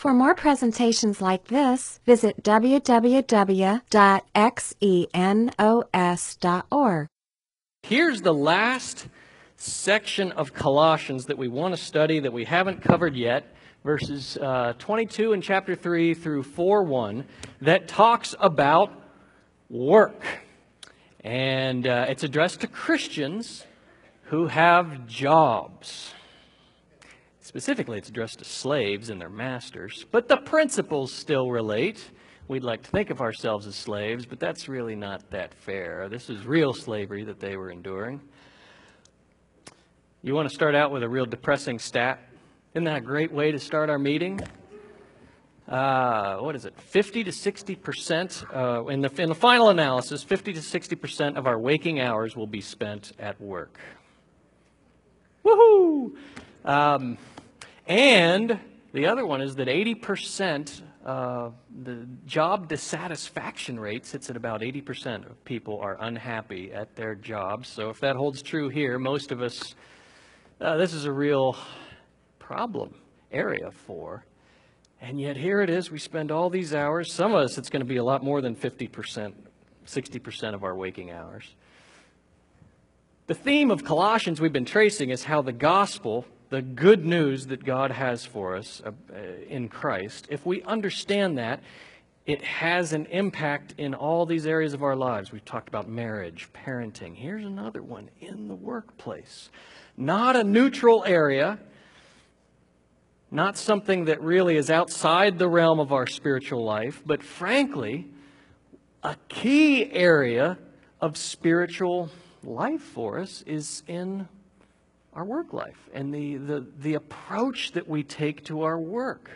For more presentations like this, visit www.xenos.org. Here's the last section of Colossians that we want to study that we haven't covered yet, verses 22 in chapter 3 through 4:1, that talks about work. And it's addressed to Christians who have jobs. Specifically, it's addressed to slaves and their masters, but the principles still relate. We'd like to think of ourselves as slaves, but that's really not that fair. This is real slavery that they were enduring. You want to start out with a real depressing stat? Isn't that a great way to start our meeting? What is it? 50 to 60%, in the final analysis, 50 to 60% of our waking hours will be spent at work. Woohoo! And the other one is that 80%, the job dissatisfaction rate sits at about 80% of people are unhappy at their jobs. So if that holds true here, most of us, this is a real problem area for. And yet here it is, we spend all these hours. Some of us, it's going to be a lot more than 50%, 60% of our waking hours. The theme of Colossians we've been tracing is how the gospel, the good news that God has for us in Christ, if we understand that, it has an impact in all these areas of our lives. We've talked about marriage, parenting. Here's another one, in the workplace. Not a neutral area, not something that really is outside the realm of our spiritual life, but frankly, a key area of spiritual life for us is in our work life and the approach that we take to our work.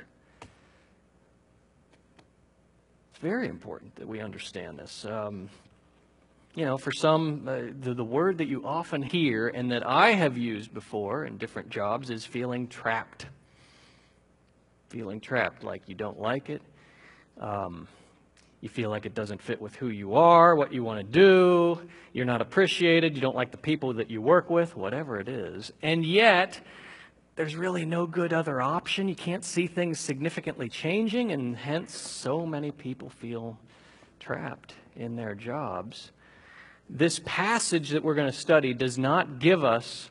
It's very important that we understand this. For some, the word that you often hear and that I have used before in different jobs is feeling trapped. Feeling trapped, like you don't like it. You feel like it doesn't fit with who you are, what you want to do. You're not appreciated. You don't like the people that you work with, whatever it is. And yet, there's really no good other option. You can't see things significantly changing, and hence so many people feel trapped in their jobs. This passage that we're going to study does not give us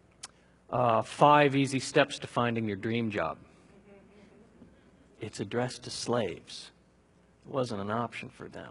5 easy steps to finding your dream job. It's addressed to slaves. It wasn't an option for them.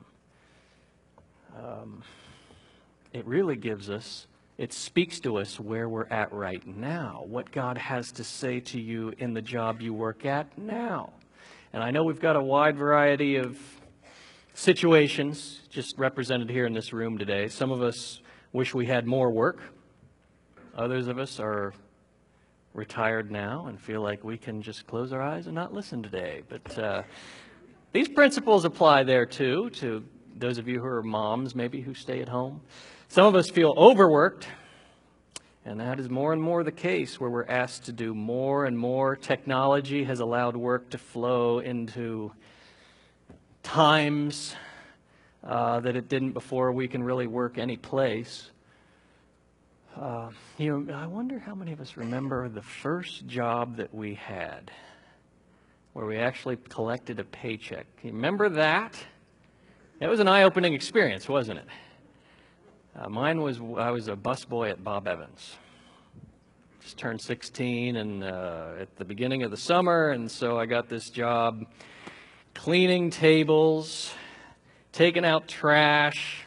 It really gives us, it speaks to us where we're at right now, what God has to say to you in the job you work at now. And I know we've got a wide variety of situations just represented here in this room today. Some of us wish we had more work. Others of us are retired now and feel like we can just close our eyes and not listen today. But these principles apply there too, to those of you who are moms maybe who stay at home. Some of us feel overworked, and that is more and more the case where we're asked to do more and more. Technology has allowed work to flow into times that it didn't before. We can really work any place. I wonder how many of us remember the first job that we had, where we actually collected a paycheck. Can you remember that? It was an eye-opening experience, wasn't it? Mine was, I was a busboy at Bob Evans. Just turned 16 and at the beginning of the summer, and so I got this job cleaning tables, taking out trash,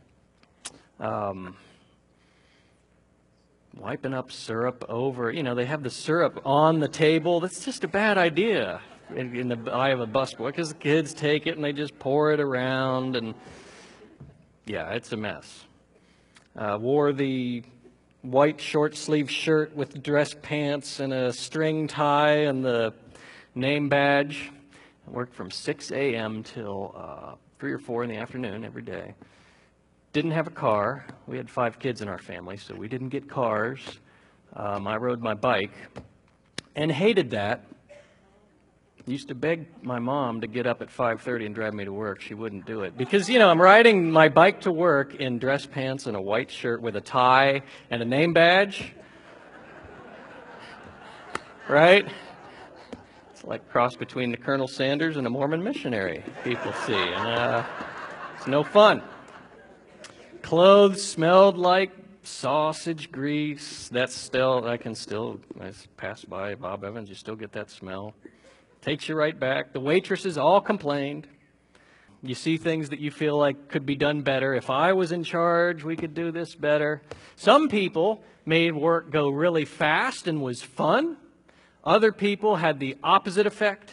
wiping up syrup over. They have the syrup on the table. That's just a bad idea in the eye of a busboy, because the kids take it and they just pour it around, and yeah, it's a mess. Wore the white short sleeve shirt with dress pants and a string tie and the name badge. I worked from 6 a.m. till 3 or 4 in the afternoon every day. Didn't have a car. We had 5 kids in our family, so we didn't get cars. I rode my bike and hated that. Used to beg my mom to get up at 5:30 and drive me to work. She wouldn't do it because, I'm riding my bike to work in dress pants and a white shirt with a tie and a name badge. Right? It's like cross between the Colonel Sanders and a Mormon missionary, people see. And it's no fun. Clothes smelled like sausage grease. I pass by Bob Evans, you still get that smell. Takes you right back. The waitresses all complained. You see things that you feel like could be done better. If I was in charge, we could do this better. Some people made work go really fast and was fun. Other people had the opposite effect.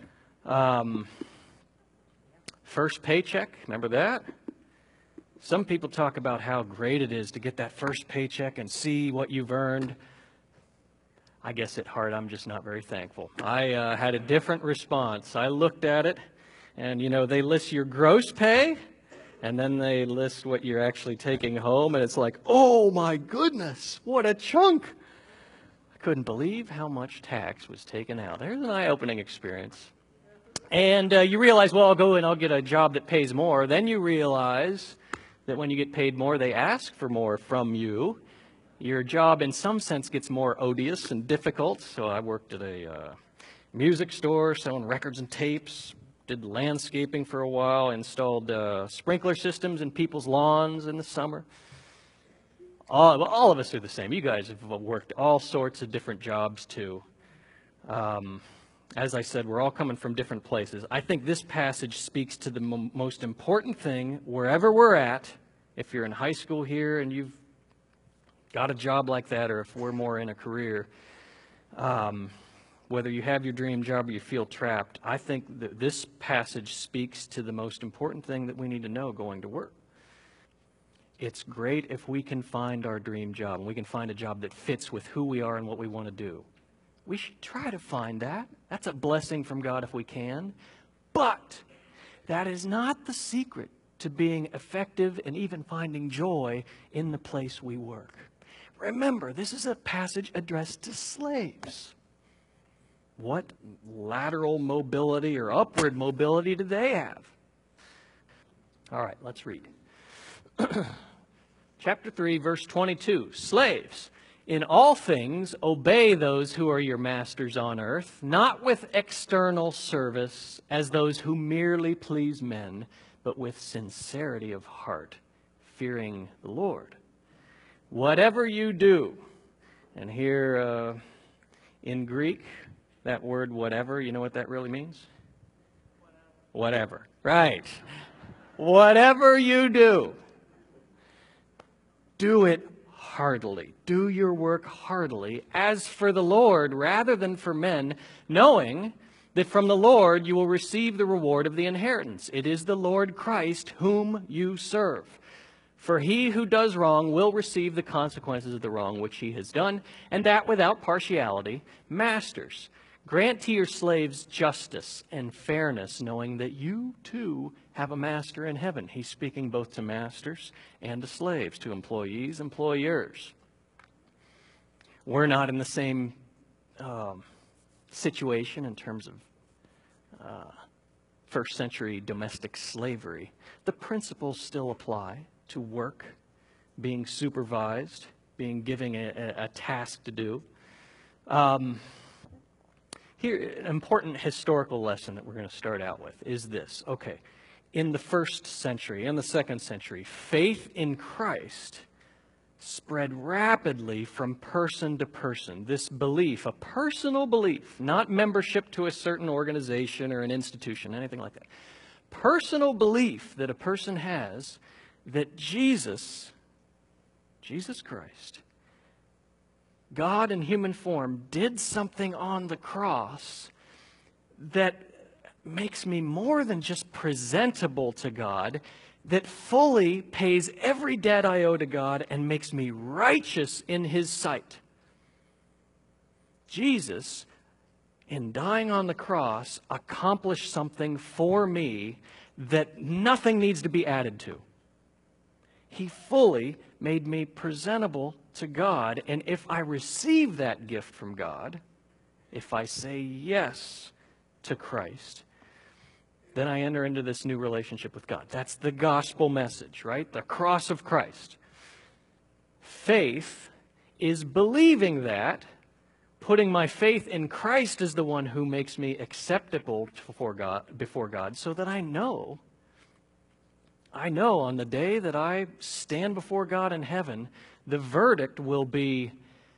First paycheck, remember that? Some people talk about how great it is to get that first paycheck and see what you've earned. I guess at heart, I'm just not very thankful. I had a different response. I looked at it, and, they list your gross pay, and then they list what you're actually taking home, and it's like, oh, my goodness, what a chunk. I couldn't believe how much tax was taken out. There's an eye-opening experience. And you realize, well, I'll go and I'll get a job that pays more. Then you realize that when you get paid more, they ask for more from you. Your job, in some sense, gets more odious and difficult. So I worked at a music store selling records and tapes, did landscaping for a while, installed sprinkler systems in people's lawns in the summer. All of us are the same. You guys have worked all sorts of different jobs, too. As I said, we're all coming from different places. I think this passage speaks to the most important thing wherever we're at. If you're in high school here and you've got a job like that, or if we're more in a career, whether you have your dream job or you feel trapped, I think that this passage speaks to the most important thing that we need to know going to work. It's great if we can find our dream job, and we can find a job that fits with who we are and what we want to do. We should try to find that. That's a blessing from God if we can. But that is not the secret to being effective and even finding joy in the place we work. Remember, this is a passage addressed to slaves. What lateral mobility or upward mobility do they have? All right, let's read. Chapter 3, verse 22. Slaves, in all things obey those who are your masters on earth, not with external service as those who merely please men, but with sincerity of heart, fearing the Lord. Whatever you do, and here in Greek, that word whatever, you know what that really means? Whatever. Right. Whatever you do, do it heartily. Do your work heartily, as for the Lord rather than for men, knowing that from the Lord you will receive the reward of the inheritance. It is the Lord Christ whom you serve. For he who does wrong will receive the consequences of the wrong which he has done, and that without partiality. Masters, grant to your slaves justice and fairness, knowing that you too have a master in heaven. He's speaking both to masters and to slaves, to employees, employers. We're not in the same situation in terms of first century domestic slavery. The principles still apply to work, being supervised, being given a task to do. Here, an important historical lesson that we're going to start out with is this. Okay, in the first century, in the second century, faith in Christ spread rapidly from person to person. This belief, a personal belief, not membership to a certain organization or an institution, anything like that. Personal belief that a person has that Jesus Christ, God in human form, did something on the cross that makes me more than just presentable to God, that fully pays every debt I owe to God and makes me righteous in His sight. Jesus, in dying on the cross, accomplished something for me that nothing needs to be added to. He fully made me presentable to God, and if I receive that gift from God, if I say yes to Christ, then I enter into this new relationship with God. That's the gospel message, right? The cross of Christ. Faith is believing that, putting my faith in Christ as the one who makes me acceptable before God, so that I know on the day that I stand before God in heaven, the verdict will be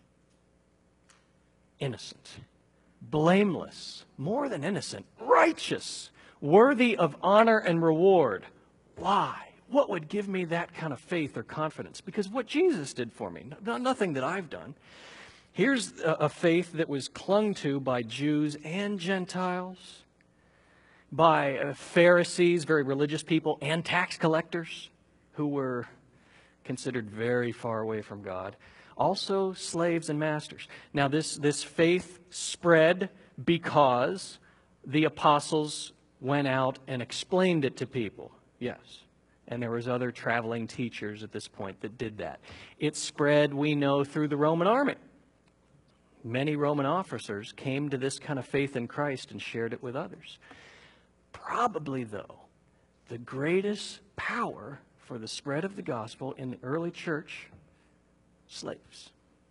innocent, blameless, more than innocent, righteous, worthy of honor and reward. Why? What would give me that kind of faith or confidence? Because what Jesus did for me, nothing that I've done. Here's a faith that was clung to by Jews and Gentiles, by Pharisees, very religious people, and tax collectors who were considered very far away from God. Also slaves and masters. Now this faith spread because the apostles went out and explained it to people. Yes. And there was other traveling teachers at this point that did that. It spread, we know, through the Roman army. Many Roman officers came to this kind of faith in Christ and shared it with others. Probably, though, the greatest power for the spread of the gospel in the early church, slaves.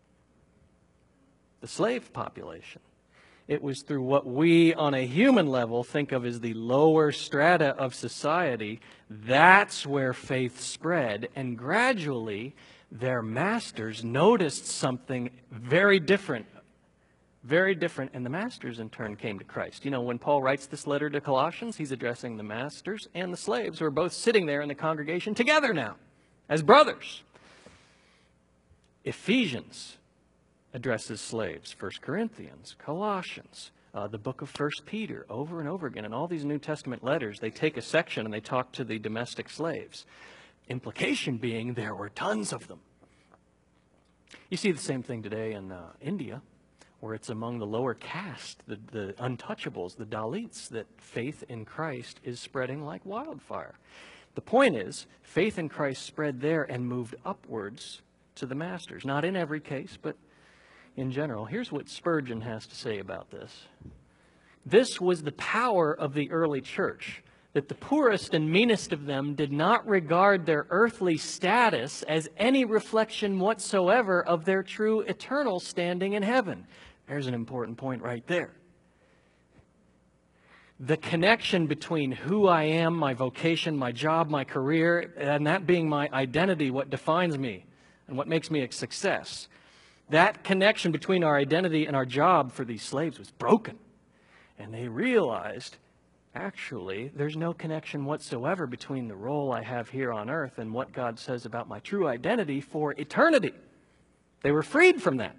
The slave population. It was through what we, on a human level, think of as the lower strata of society. That's where faith spread, and gradually their masters noticed something very different, and the masters in turn came to Christ. You know, when Paul writes this letter to Colossians, he's addressing the masters and the slaves who are both sitting there in the congregation together now as brothers. Ephesians addresses slaves. 1 Corinthians, Colossians, the book of 1 Peter, over and over again. In all these New Testament letters, they take a section and they talk to the domestic slaves. Implication being there were tons of them. You see the same thing today in India, where it's among the lower caste, the untouchables, the Dalits, that faith in Christ is spreading like wildfire. The point is, faith in Christ spread there and moved upwards to the masters. Not in every case, but in general. Here's what Spurgeon has to say about this. This was the power of the early church, that the poorest and meanest of them did not regard their earthly status as any reflection whatsoever of their true eternal standing in heaven. There's an important point right there. The connection between who I am, my vocation, my job, my career, and that being my identity, what defines me and what makes me a success. That connection between our identity and our job for these slaves was broken. And they realized, actually, there's no connection whatsoever between the role I have here on earth and what God says about my true identity for eternity. They were freed from that.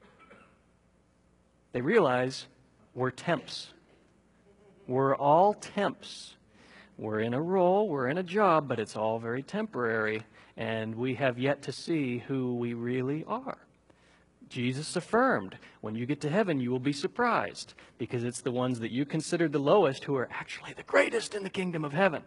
They realize we're temps. We're all temps. We're in a role, we're in a job, but it's all very temporary, and we have yet to see who we really are. Jesus affirmed, when you get to heaven, you will be surprised, because it's the ones that you consider the lowest who are actually the greatest in the kingdom of heaven.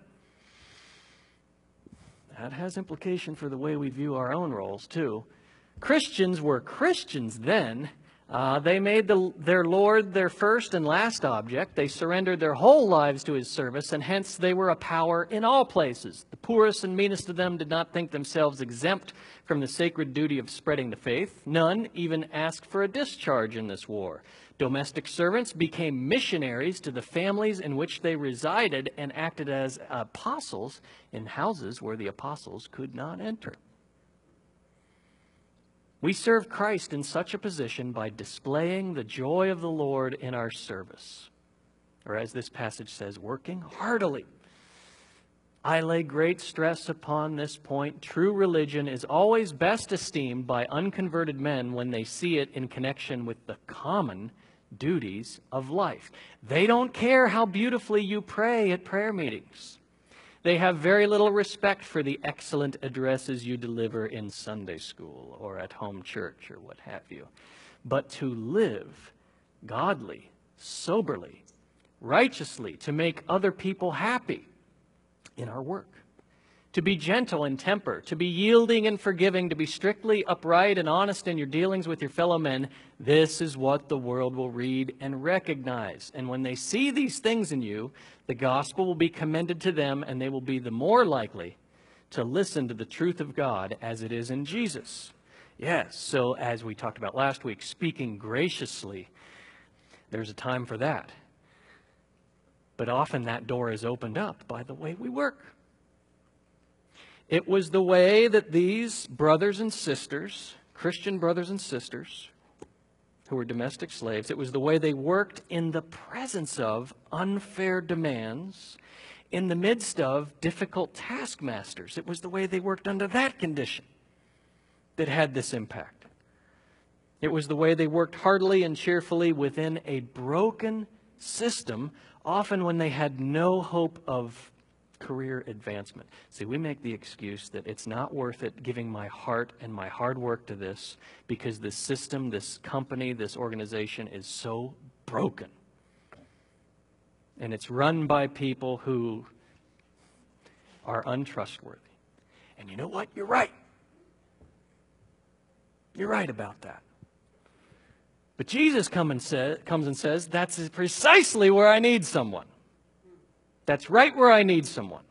That has implication for the way we view our own roles, too. Christians were Christians then. They made their Lord their first and last object. They surrendered their whole lives to His service, and hence they were a power in all places. The poorest and meanest of them did not think themselves exempt from the sacred duty of spreading the faith. None even asked for a discharge in this war. Domestic servants became missionaries to the families in which they resided and acted as apostles in houses where the apostles could not enter. We serve Christ in such a position by displaying the joy of the Lord in our service. Or as this passage says, working heartily. I lay great stress upon this point. True religion is always best esteemed by unconverted men when they see it in connection with the common duties of life. They don't care how beautifully you pray at prayer meetings. They have very little respect for the excellent addresses you deliver in Sunday school or at home church or what have you. But to live godly, soberly, righteously, to make other people happy in our work, to be gentle in temper, to be yielding and forgiving, to be strictly upright and honest in your dealings with your fellow men, this is what the world will read and recognize. And when they see these things in you, the gospel will be commended to them, and they will be the more likely to listen to the truth of God as it is in Jesus. Yes, so as we talked about last week, speaking graciously, there's a time for that. But often that door is opened up by the way we work. It was the way that these brothers and sisters, Christian brothers and sisters, who were domestic slaves, it was the way they worked in the presence of unfair demands, in the midst of difficult taskmasters. It was the way they worked under that condition that had this impact. It was the way they worked heartily and cheerfully within a broken system, often when they had no hope of career advancement. See, we make the excuse that it's not worth it giving my heart and my hard work to this because this system, this company, this organization is so broken. And it's run by people who are untrustworthy. And you know what? You're right. You're right about that. But Jesus comes and says, that's precisely where I need someone. That's right where I need someone.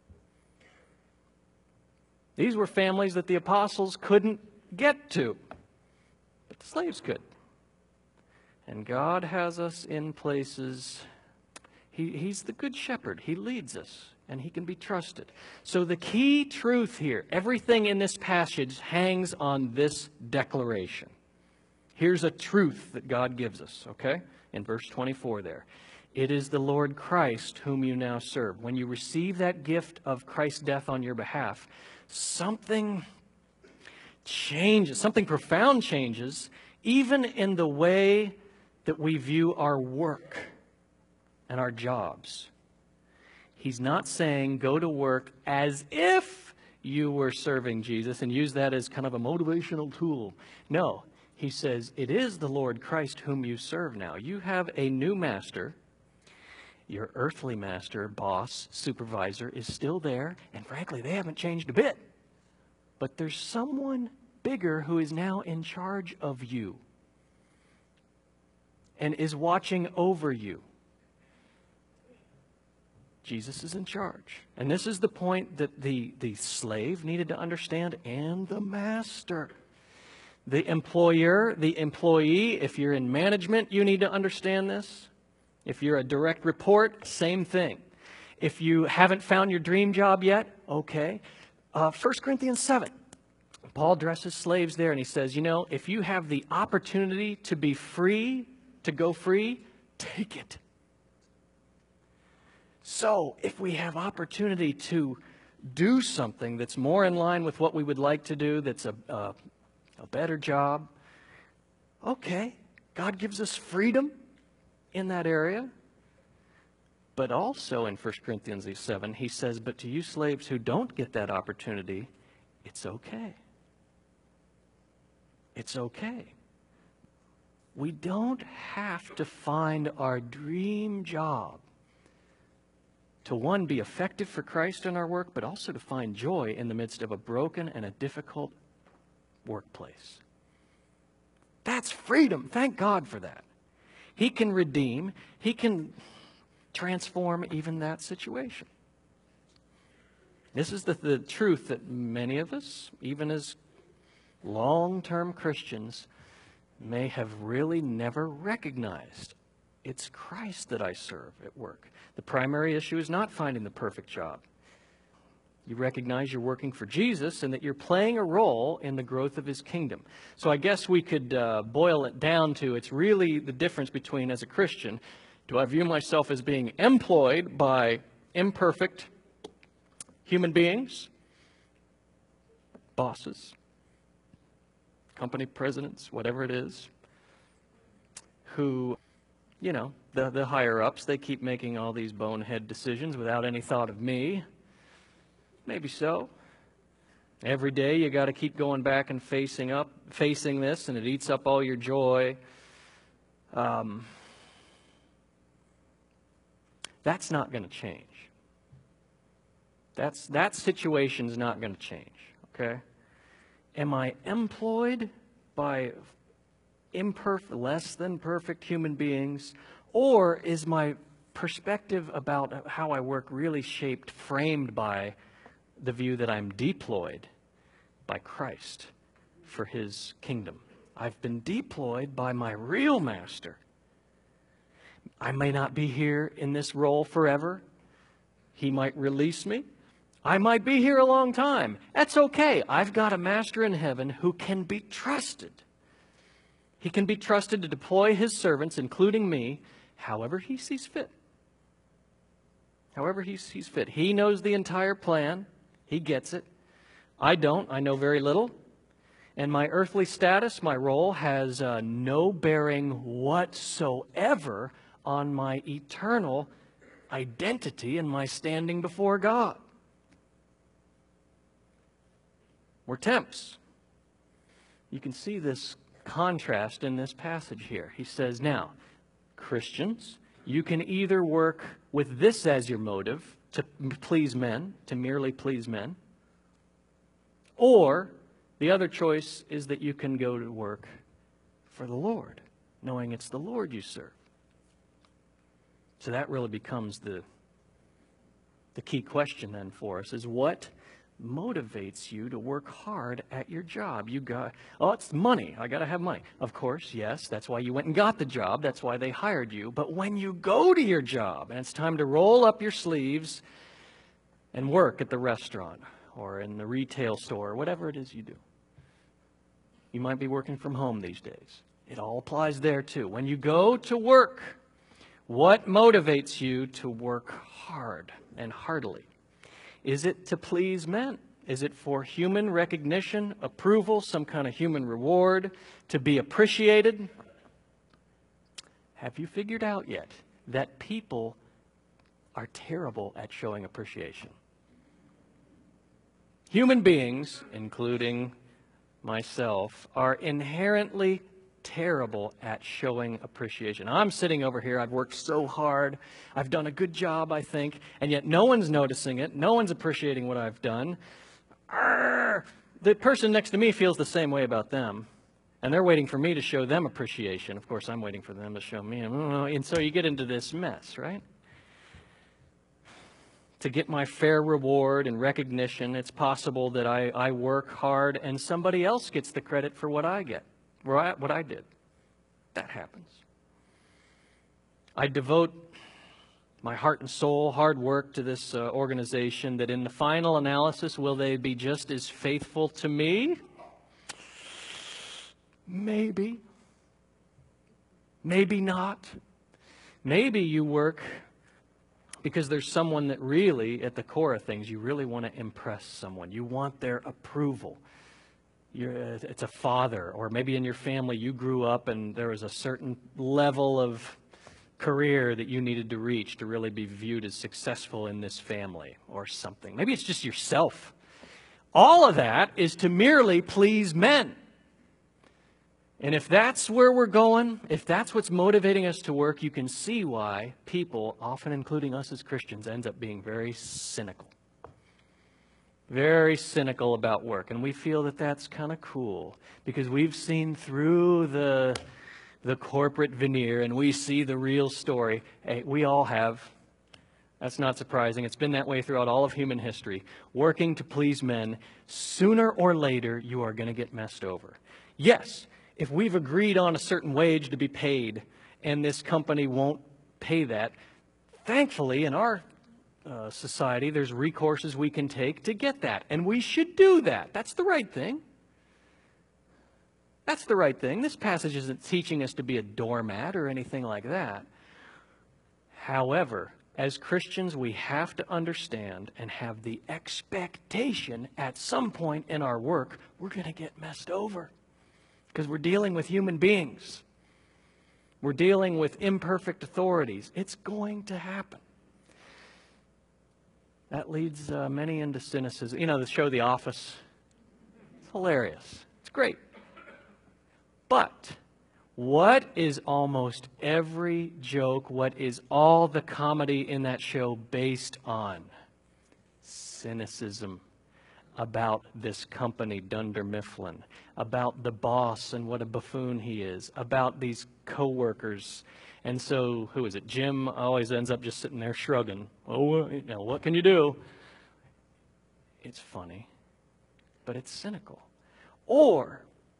These were families that the apostles couldn't get to, but the slaves could. And God has us in places. He's the good shepherd. He leads us, and he can be trusted. So the key truth here, everything in this passage hangs on this declaration. Here's a truth that God gives us, okay? In verse 24 there. It is the Lord Christ whom you now serve. When you receive that gift of Christ's death on your behalf, something changes, something profound changes, even in the way that we view our work and our jobs. He's not saying go to work as if you were serving Jesus and use that as kind of a motivational tool. No, he says it is the Lord Christ whom you serve now. You have a new master. Your earthly master, boss, supervisor is still there, and frankly, they haven't changed a bit. But there's someone bigger who is now in charge of you and is watching over you. Jesus is in charge. And this is the point that the slave needed to understand, and the master. The employer, the employee, if you're in management, you need to understand this. If you're a direct report, same thing. If you haven't found your dream job yet, okay. 1 Corinthians 7, Paul addresses slaves there, and he says, you know, if you have the opportunity to be free, to go free, take it. So, if we have opportunity to do something that's more in line with what we would like to do, that's a better job, okay, God gives us freedom in that area. But also in 1 Corinthians 7, he says, but to you slaves who don't get that opportunity, it's okay. It's okay. We don't have to find our dream job to, one, be effective for Christ in our work, but also to find joy in the midst of a broken and a difficult workplace. That's freedom. Thank God for that. He can redeem. He can transform even that situation. This is the truth that many of us, even as long-term Christians, may have really never recognized. It's Christ that I serve at work. The primary issue is not finding the perfect job. You recognize you're working for Jesus and that you're playing a role in the growth of his kingdom. So I guess we could boil it down to it's really the difference between, as a Christian, do I view myself as being employed by imperfect human beings, bosses, company presidents, whatever it is, who, you know, the higher-ups, they keep making all these bonehead decisions without any thought of me. Maybe so. Every day you got to keep going back and facing this, and it eats up all your joy. That's not going to change. That situation's not going to change, okay? Am I employed by imperfect, less than perfect human beings, or is my perspective about how I work really shaped, framed by the view that I'm deployed by Christ for his kingdom. I've been deployed by my real master. I may not be here in this role forever. He might release me. I might be here a long time. That's okay. I've got a master in heaven who can be trusted. He can be trusted to deploy his servants, including me, however he sees fit. However he sees fit. He knows the entire plan. He gets it. I don't. I know very little. And my earthly status, my role, has no bearing whatsoever on my eternal identity and my standing before God. We're temps. You can see this contrast in this passage here. He says, now, Christians, you can either work with this as your motive, to please men, to merely please men, or the other choice is that you can go to work for the Lord, knowing it's the Lord you serve. So that really becomes the key question then for us, is what motivates you to work hard at your job? It's money. I got to have money. Of course, yes, that's why you went and got the job. That's why they hired you. But when you go to your job and it's time to roll up your sleeves and work at the restaurant or in the retail store or whatever it is you do, you might be working from home these days. It all applies there too. When you go to work, what motivates you to work hard and heartily? Is it to please men? Is it for human recognition, approval, some kind of human reward, to be appreciated? Have you figured out yet that people are terrible at showing appreciation? Human beings, including myself, are inherently terrible at showing appreciation. I'm sitting over here, I've worked so hard, I've done a good job, I think, and yet no one's noticing it, no one's appreciating what I've done. The person next to me feels the same way about them, and they're waiting for me to show them appreciation. Of course, I'm waiting for them to show me, and so you get into this mess, right? To get my fair reward and recognition, it's possible that I work hard and somebody else gets the credit for what I get. What I did. That happens. I devote my heart and soul, hard work to this organization, that in the final analysis, will they be just as faithful to me? Maybe. Maybe not. Maybe you work because there's someone that really, at the core of things, you really want to impress someone. You want their approval. It's a father, or maybe in your family you grew up and there was a certain level of career that you needed to reach to really be viewed as successful in this family or something. Maybe it's just yourself. All of that is to merely please men. And if that's where we're going, if that's what's motivating us to work, you can see why people, often including us as Christians, ends up being very cynical. Very cynical about work. And we feel that that's kind of cool because we've seen through the corporate veneer and we see the real story. Hey, we all have. That's not surprising. It's been that way throughout all of human history. Working to please men, sooner or later you are going to get messed over. Yes, if we've agreed on a certain wage to be paid and this company won't pay that, thankfully in our society, there's recourses we can take to get that. And we should do that. That's the right thing. That's the right thing. This passage isn't teaching us to be a doormat or anything like that. However, as Christians, we have to understand and have the expectation at some point in our work, we're going to get messed over. Because we're dealing with human beings. We're dealing with imperfect authorities. It's going to happen. That leads many into cynicism. You know, the show The Office. It's hilarious. It's great. But what is almost every joke, what is all the comedy in that show based on? Cynicism about this company, Dunder Mifflin, about the boss and what a buffoon he is, about these co-workers. And so, who is it? Jim always ends up just sitting there shrugging. Oh, you know, what can you do? It's funny, but it's cynical. Or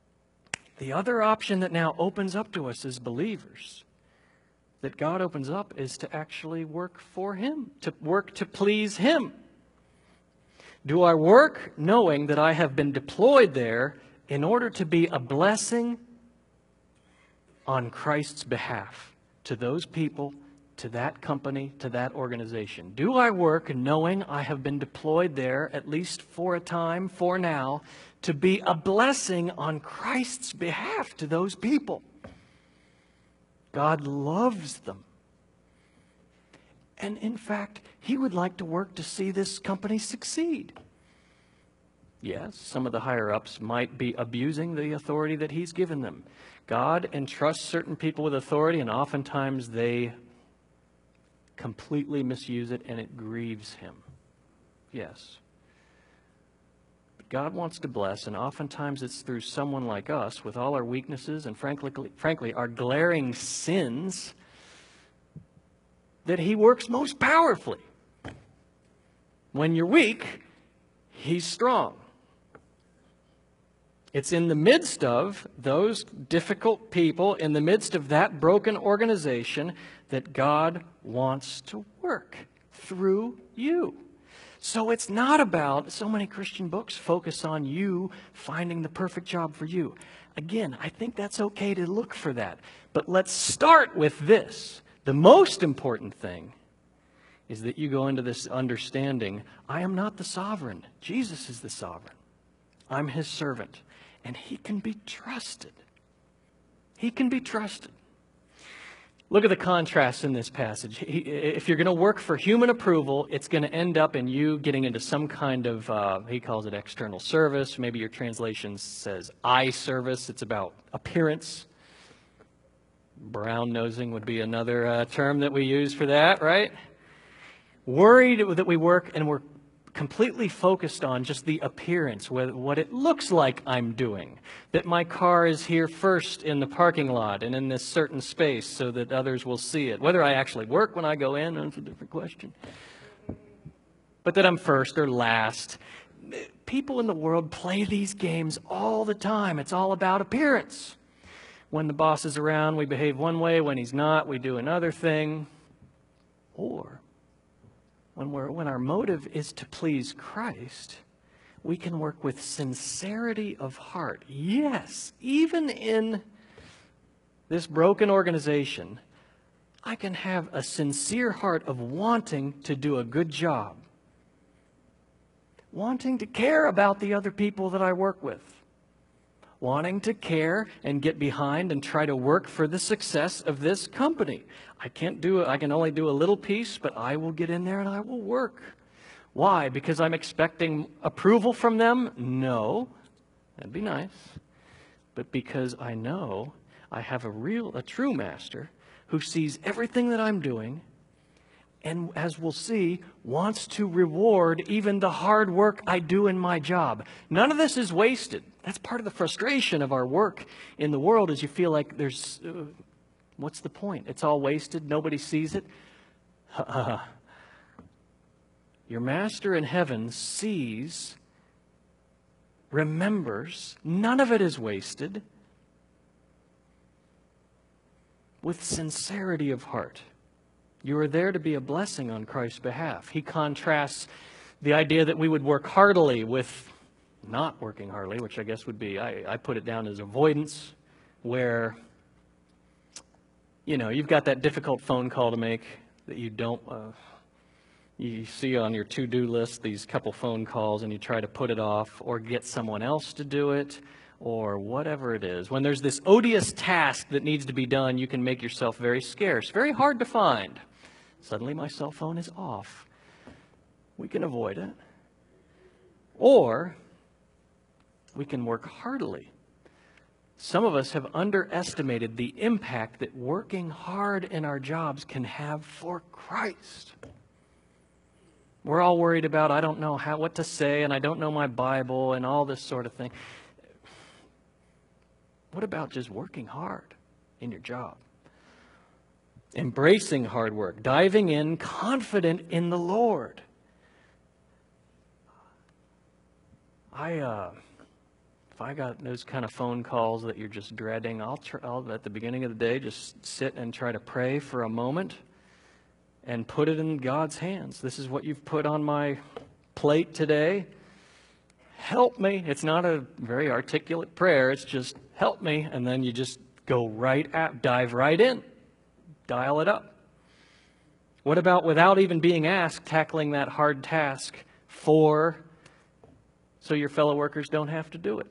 The other option that now opens up to us as believers, that God opens up, is to actually work for Him, to work to please Him. Do I work knowing that I have been deployed there in order to be a blessing on Christ's behalf to those people, to that company, to that organization? Do I work knowing I have been deployed there, at least for a time, for now, to be a blessing on Christ's behalf to those people? God loves them. And in fact, He would like to work to see this company succeed. Yes, some of the higher-ups might be abusing the authority that He's given them. God entrusts certain people with authority, and oftentimes they completely misuse it, and it grieves Him. Yes. But God wants to bless, and oftentimes it's through someone like us, with all our weaknesses and frankly our glaring sins, that He works most powerfully. When you're weak, He's strong. It's in the midst of those difficult people, in the midst of that broken organization, that God wants to work through you. So it's not about, so many Christian books focus on you finding the perfect job for you. Again, I think that's okay to look for that. But let's start with this. The most important thing is that you go into this understanding, I am not the sovereign. Jesus is the sovereign. I'm His servant. And He can be trusted. He can be trusted. Look at the contrast in this passage. If you're going to work for human approval, it's going to end up in you getting into some kind of, he calls it external service. Maybe your translation says eye service. It's about appearance. Brown-nosing would be another term that we use for that, right? Worried that we work and we're completely focused on just the appearance, what it looks like I'm doing, that my car is here first in the parking lot and in this certain space so that others will see it. Whether I actually work when I go in, that's a different question. But that I'm first or last. People in the world play these games all the time. It's all about appearance. When the boss is around, we behave one way. When he's not, we do another thing. Or when our motive is to please Christ, we can work with sincerity of heart. Yes, even in this broken organization, I can have a sincere heart of wanting to do a good job, wanting to care about the other people that I work with, wanting to care and get behind and try to work for the success of this company. I can only do a little piece, but I will get in there and I will work. Why? Because I'm expecting approval from them? No. That'd be nice. But because I know I have a true master who sees everything that I'm doing and, as we'll see, wants to reward even the hard work I do in my job. None of this is wasted. That's part of the frustration of our work in the world, is you feel like there's, what's the point? It's all wasted. Nobody sees it. Your master in heaven sees, remembers, none of it is wasted, with sincerity of heart. You are there to be a blessing on Christ's behalf. He contrasts the idea that we would work heartily with not working heartily, which I guess would be, I put it down as avoidance, where, you've got that difficult phone call to make that you don't, you see on your to-do list these couple phone calls and you try to put it off or get someone else to do it or whatever it is. When there's this odious task that needs to be done, you can make yourself very scarce, very hard to find. Suddenly my cell phone is off. We can avoid it. Or we can work heartily. Some of us have underestimated the impact that working hard in our jobs can have for Christ. We're all worried about, I don't know what to say, and I don't know my Bible, and all this sort of thing. What about just working hard in your job? Embracing hard work, diving in, confident in the Lord. If I got those kind of phone calls that you're just dreading, I'll at the beginning of the day just sit and try to pray for a moment and put it in God's hands. This is what you've put on my plate today. Help me. It's not a very articulate prayer. It's just help me. And then you just go dive right in. Dial it up. What about, without even being asked, tackling that hard task so your fellow workers don't have to do it?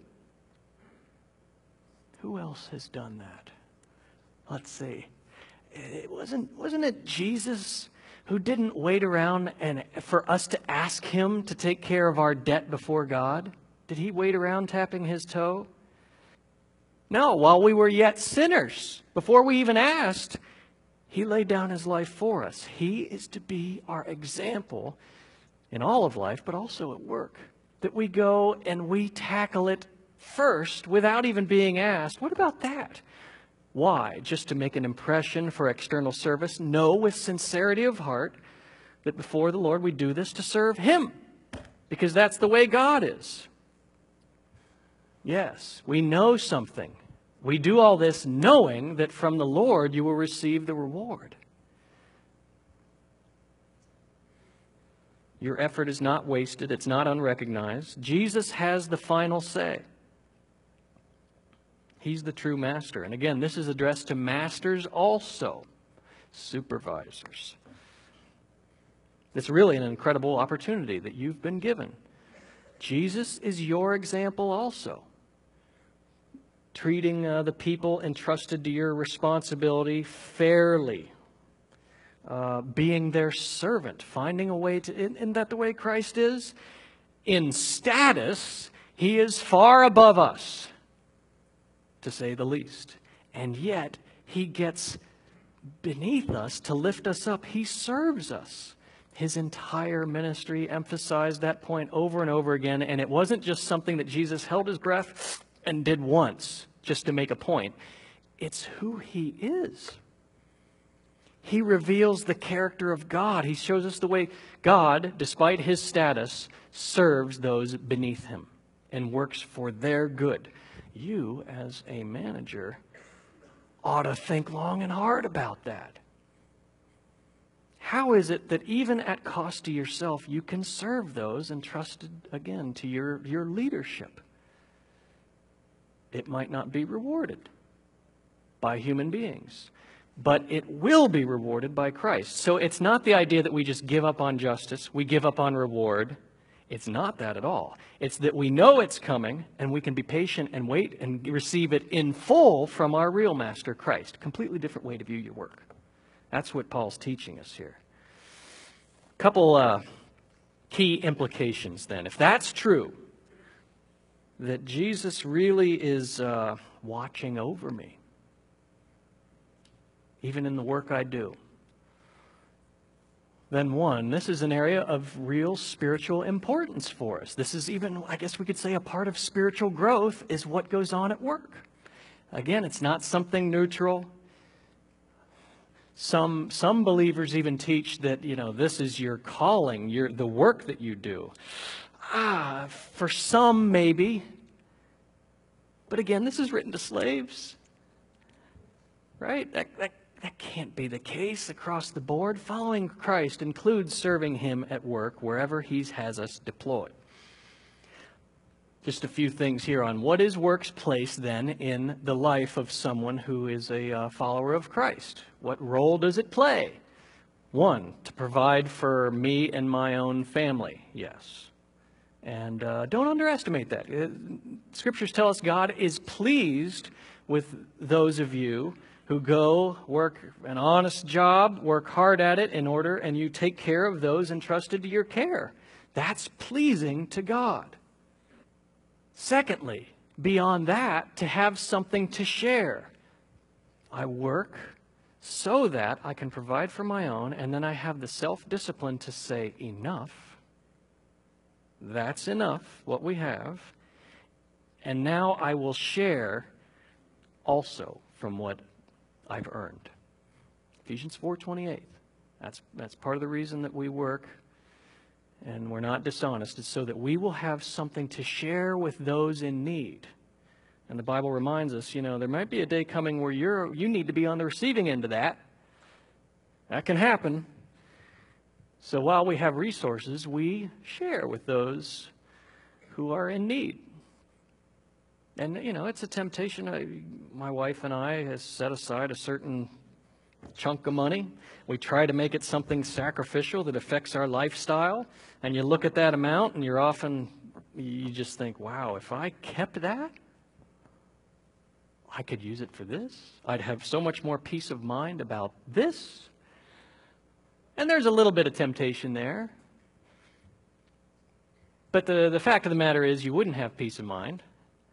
Who else has done that? Let's see. Wasn't it Jesus who didn't wait around and for us to ask him to take care of our debt before God? Did he wait around tapping his toe? No, while we were yet sinners, before we even asked, he laid down his life for us. He is to be our example in all of life, but also at work. That we go and we tackle it first without even being asked. What about that? Why? Just to make an impression for external service? No, with sincerity of heart, that before the Lord we do this to serve him, because that's the way God is. Yes, we know something. We do all this knowing that from the Lord you will receive the reward. Your effort is not wasted. It's not unrecognized. Jesus has the final say. He's the true master. And again, this is addressed to masters also, supervisors. It's really an incredible opportunity that you've been given. Jesus is your example also. Treating the people entrusted to your responsibility fairly. Being their servant. Finding a way to... Isn't that the way Christ is? In status, he is far above us, to say the least. And yet, he gets beneath us to lift us up. He serves us. His entire ministry emphasized that point over and over again. And it wasn't just something that Jesus held his breath and did once just to make a point. It's who he is. He reveals the character of God. He shows us the way God, despite his status, serves those beneath him and works for their good. You, as a manager, ought to think long and hard about that. How is it that even at cost to yourself, you can serve those entrusted, again, to your leadership? It might not be rewarded by human beings, but it will be rewarded by Christ. So it's not the idea that we just give up on justice, we give up on reward. It's not that at all. It's that we know it's coming, and we can be patient and wait and receive it in full from our real master, Christ. Completely different way to view your work. That's what Paul's teaching us here. A couple key implications then. If that's true, that Jesus really is watching over me, even in the work I do, then one, this is an area of real spiritual importance for us. This is even, I guess we could say, a part of spiritual growth is what goes on at work. Again, it's not something neutral. Some believers even teach that, this is your calling, the work that you do. For some, maybe. But again, this is written to slaves. Right? That can't be the case across the board. Following Christ includes serving him at work wherever he has us deployed. Just a few things here on what is work's place then in the life of someone who is a follower of Christ. What role does it play? One, to provide for me and my own family, yes. And don't underestimate that. Scriptures tell us God is pleased with those of you who go work an honest job, work hard at it and you take care of those entrusted to your care. That's pleasing to God. Secondly, beyond that, to have something to share. I work so that I can provide for my own, and then I have the self-discipline to say, enough. That's enough, what we have. And now I will share also from what I've earned. Ephesians 4:28. That's part of the reason that we work. and we're not dishonest. It's so that we will have something to share with those in need. And the Bible reminds us, there might be a day coming where you need to be on the receiving end of that. That can happen. So while we have resources, we share with those who are in need. And, it's a temptation. My wife and I have set aside a certain chunk of money. We try to make it something sacrificial that affects our lifestyle. And you look at that amount and you just think, wow, if I kept that, I could use it for this. I'd have so much more peace of mind about this. And there's a little bit of temptation there. But the fact of the matter is you wouldn't have peace of mind.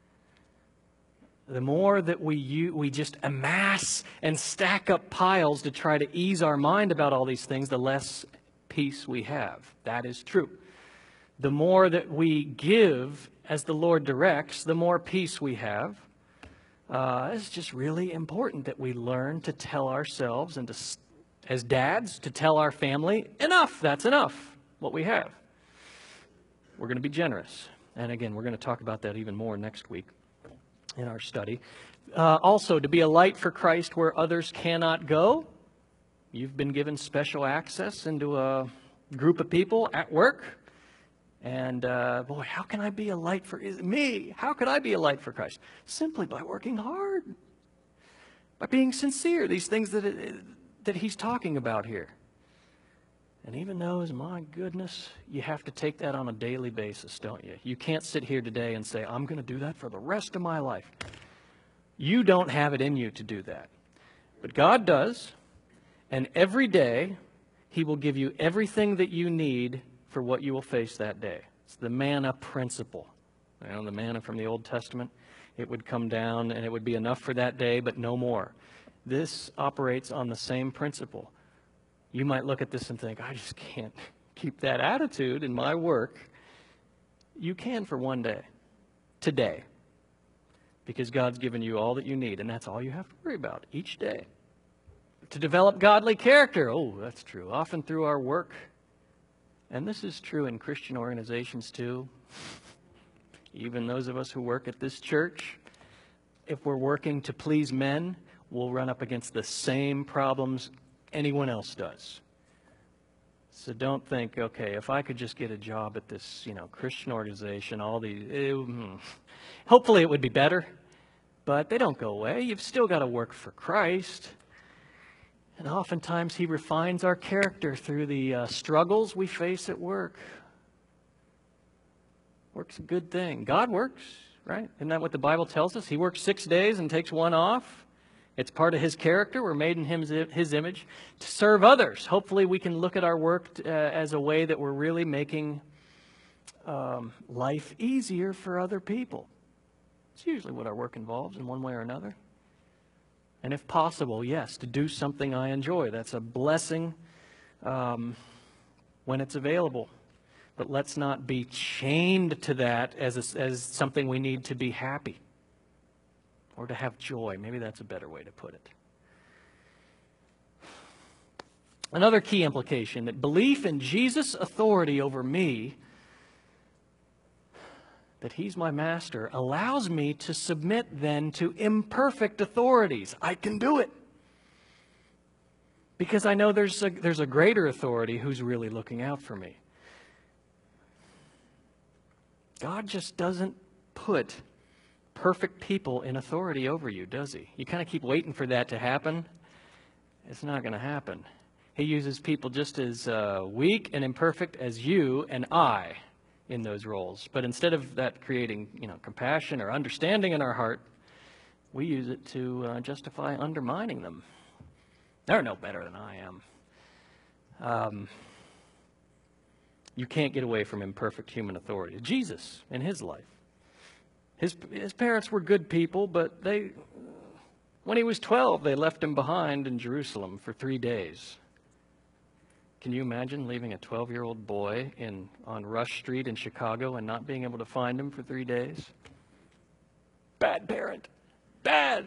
The more that we just amass and stack up piles to try to ease our mind about all these things, the less peace we have. That is true. The more that we give as the Lord directs, the more peace we have. It's just really important that we learn to tell ourselves and as dads, to tell our family, enough, that's enough, what we have. We're going to be generous. And again, we're going to talk about that even more next week in our study. Also, to be a light for Christ where others cannot go. You've been given special access into a group of people at work. And boy, how can I be a light for me? How can I be a light for Christ? Simply by working hard, by being sincere. These things that he's talking about here. And even those, my goodness, you have to take that on a daily basis, don't you? You can't sit here today and say, I'm going to do that for the rest of my life. You don't have it in you to do that. But God does. And every day, he will give you everything that you need for what you will face that day. It's the manna principle. The manna from the Old Testament. It would come down and it would be enough for that day, but no more. This operates on the same principle. You might look at this and think, I just can't keep that attitude in my work. You can for one day, today, because God's given you all that you need, and that's all you have to worry about each day. To develop godly character, that's true, often through our work. And this is true in Christian organizations too. Even those of us who work at this church, if we're working to please men, we'll run up against the same problems anyone else does. So don't think, okay, if I could just get a job at this, Christian organization, hopefully it would be better, but they don't go away. You've still got to work for Christ. And oftentimes he refines our character through the struggles we face at work. Work's a good thing. God works, right? Isn't that what the Bible tells us? He works 6 days and takes one off. It's part of his character. We're made in his image to serve others. Hopefully we can look at our work as a way that we're really making life easier for other people. It's usually what our work involves in one way or another. And if possible, yes, to do something I enjoy. That's a blessing when it's available. But let's not be chained to that as something we need to be happy. Or to have joy. Maybe that's a better way to put it. Another key implication, that belief in Jesus' authority over me, that he's my master, allows me to submit then to imperfect authorities. I can do it. Because I know there's a greater authority who's really looking out for me. God just doesn't put perfect people in authority over you, does he? You kind of keep waiting for that to happen. It's not going to happen. He uses people just as weak and imperfect as you and I in those roles. But instead of that creating, compassion or understanding in our heart, we use it to justify undermining them. They're no better than I am. You can't get away from imperfect human authority. Jesus, in his life, his parents were good people, but when he was 12, they left him behind in Jerusalem for 3 days. Can you imagine leaving a 12-year-old boy on Rush Street in Chicago and not being able to find him for 3 days? Bad parent. Bad.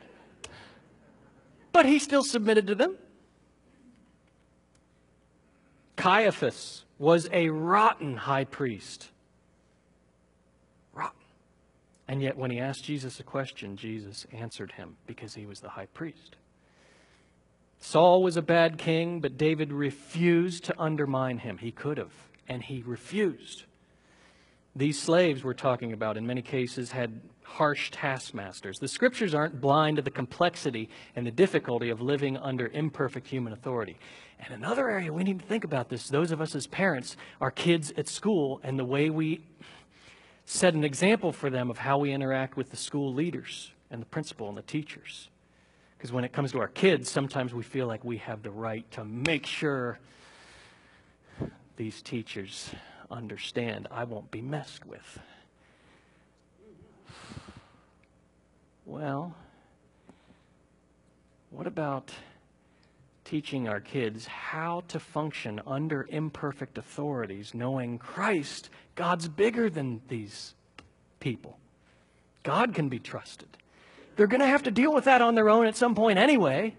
But he still submitted to them. Caiaphas was a rotten high priest. Rotten. And yet when he asked Jesus a question, Jesus answered him because he was the high priest. Saul was a bad king, but David refused to undermine him. He could have, and he refused. These slaves we're talking about, in many cases, had harsh taskmasters. The Scriptures aren't blind to the complexity and the difficulty of living under imperfect human authority. And another area we need to think about this, those of us as parents, our kids at school, and the way we set an example for them of how we interact with the school leaders and the principal and the teachers. Because when it comes to our kids, sometimes we feel like we have the right to make sure these teachers understand I won't be messed with. Well, what about teaching our kids how to function under imperfect authorities, knowing Christ, God's bigger than these people. God can be trusted. They're going to have to deal with that on their own at some point anyway.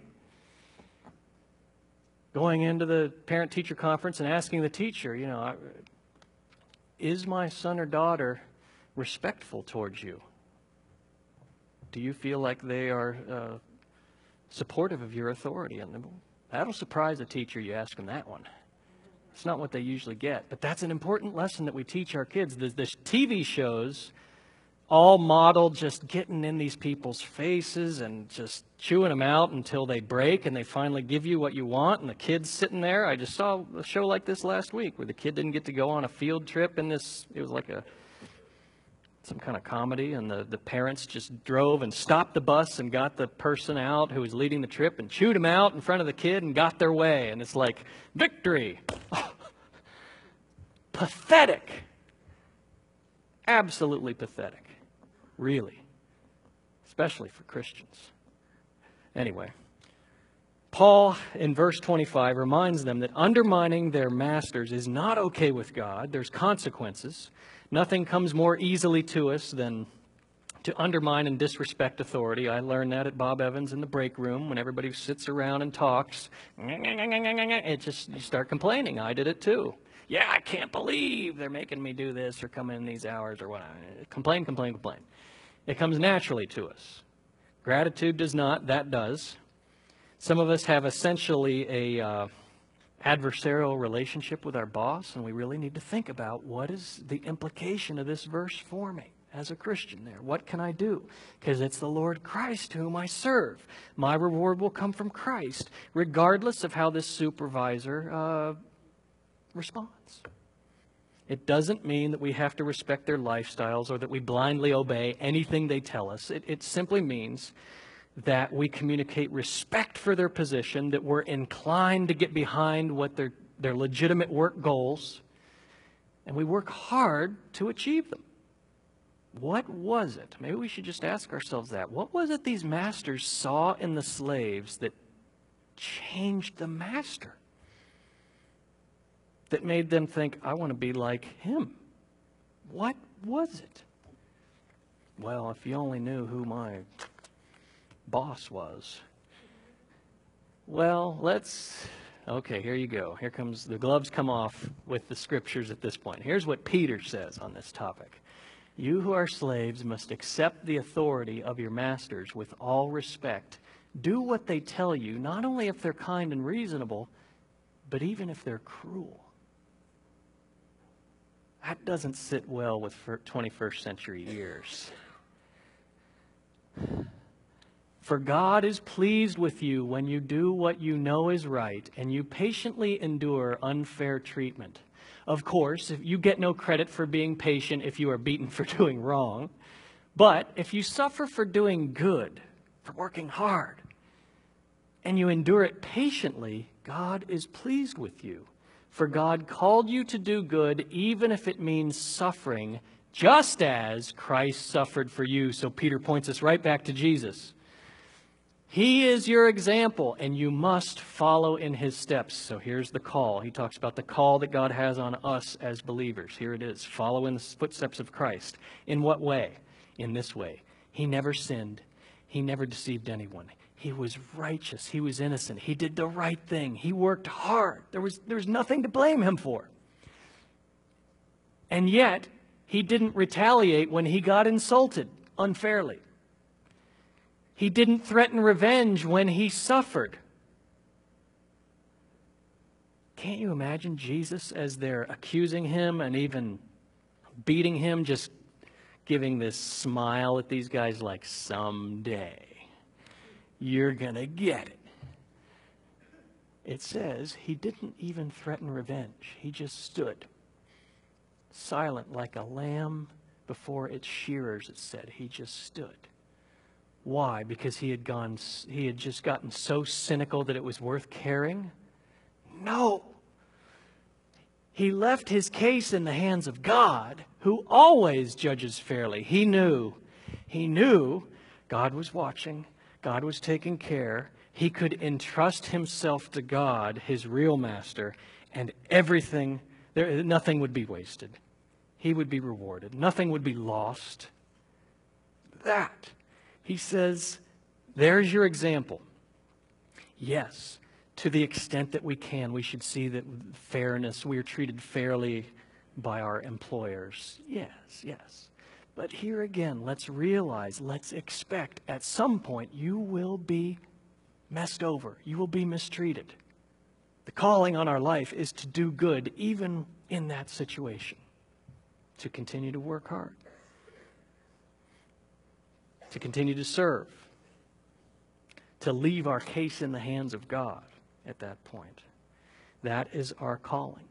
Going into the parent-teacher conference and asking the teacher, is my son or daughter respectful towards you? Do you feel like they are supportive of your authority? And that'll surprise a teacher, you ask them that one. It's not what they usually get. But that's an important lesson that we teach our kids. The TV shows all model just getting in these people's faces and just chewing them out until they break and they finally give you what you want, and the kid's sitting there. I just saw a show like this last week where the kid didn't get to go on a field trip in this, it was like some kind of comedy, and the parents just drove and stopped the bus and got the person out who was leading the trip and chewed him out in front of the kid and got their way. And it's like, victory. Pathetic. Absolutely pathetic. Really. Especially for Christians. Anyway, Paul, in verse 25, reminds them that undermining their masters is not okay with God. There's consequences. Nothing comes more easily to us than to undermine and disrespect authority. I learned that at Bob Evans in the break room when everybody sits around and talks. You start complaining. I did it too. Yeah, I can't believe they're making me do this or come in these hours or whatever. Complain, complain, complain. It comes naturally to us. Gratitude does not. That does. Some of us have essentially a adversarial relationship with our boss, and we really need to think about what is the implication of this verse for me as a Christian there. What can I do? Because it's the Lord Christ whom I serve. My reward will come from Christ, regardless of how this supervisor responds. It doesn't mean that we have to respect their lifestyles or that we blindly obey anything they tell us. It simply means that we communicate respect for their position, that we're inclined to get behind what their legitimate work goals, and we work hard to achieve them. What was it? Maybe we should just ask ourselves that. What was it these masters saw in the slaves that changed the master? That made them think, I want to be like him. What was it? Well, if you only knew who my boss was. Well, okay, here you go. Here comes, the gloves come off with the scriptures at this point. Here's what Peter says on this topic. You who are slaves must accept the authority of your masters with all respect. Do what they tell you, not only if they're kind and reasonable, but even if they're cruel. That doesn't sit well with 21st century ears. For God is pleased with you when you do what you know is right and you patiently endure unfair treatment. Of course, if you get no credit for being patient if you are beaten for doing wrong. But if you suffer for doing good, for working hard, and you endure it patiently, God is pleased with you. For God called you to do good, even if it means suffering, just as Christ suffered for you. So Peter points us right back to Jesus. He is your example, and you must follow in his steps. So here's the call. He talks about the call that God has on us as believers. Here it is. Follow in the footsteps of Christ. In what way? In this way. He never sinned. He never deceived anyone. He was righteous. He was innocent. He did the right thing. He worked hard. There was nothing to blame him for. And yet, he didn't retaliate when he got insulted unfairly. He didn't threaten revenge when he suffered. Can't you imagine Jesus as they're accusing him and even beating him, just giving this smile at these guys like, someday you're going to get it. It says he didn't even threaten revenge. He just stood silent like a lamb before its shearers, it said. He just stood. Why? Because he had just gotten so cynical that it was worth caring? No. He left his case in the hands of God, who always judges fairly. He knew God was watching, God was taking care. He could entrust himself to God, his real master, and nothing would be wasted. He would be rewarded. Nothing would be lost. That, he says, there's your example. Yes, to the extent that we can, we should see that fairness, we are treated fairly by our employers. Yes. But here again, let's realize, let's expect at some point you will be messed over. You will be mistreated. The calling on our life is to do good even in that situation. To continue to work hard. To continue to serve. To leave our case in the hands of God at that point. That is our calling.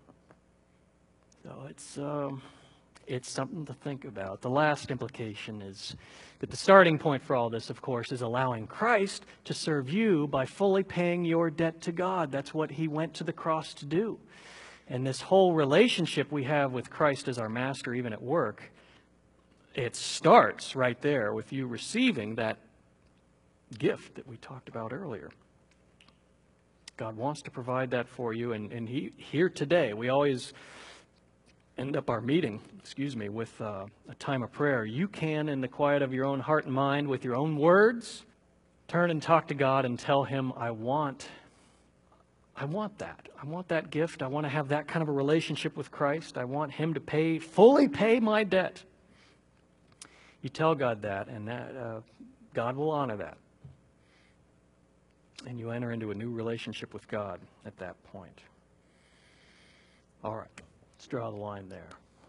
So it's something to think about. The last implication is that the starting point for all this, of course, is allowing Christ to serve you by fully paying your debt to God. That's what he went to the cross to do. And this whole relationship we have with Christ as our master, even at work, it starts right there with you receiving that gift that we talked about earlier. God wants to provide that for you. And here today, we always end up our meeting, with a time of prayer. You can, in the quiet of your own heart and mind, with your own words, turn and talk to God and tell him, I want that. I want that gift. I want to have that kind of a relationship with Christ. I want him to fully pay my debt. You tell God that, and God will honor that. And you enter into a new relationship with God at that point. All right, let's draw the line there.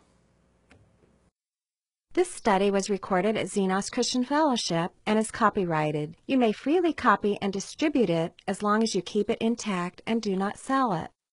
This study was recorded at Xenos Christian Fellowship and is copyrighted. You may freely copy and distribute it as long as you keep it intact and do not sell it.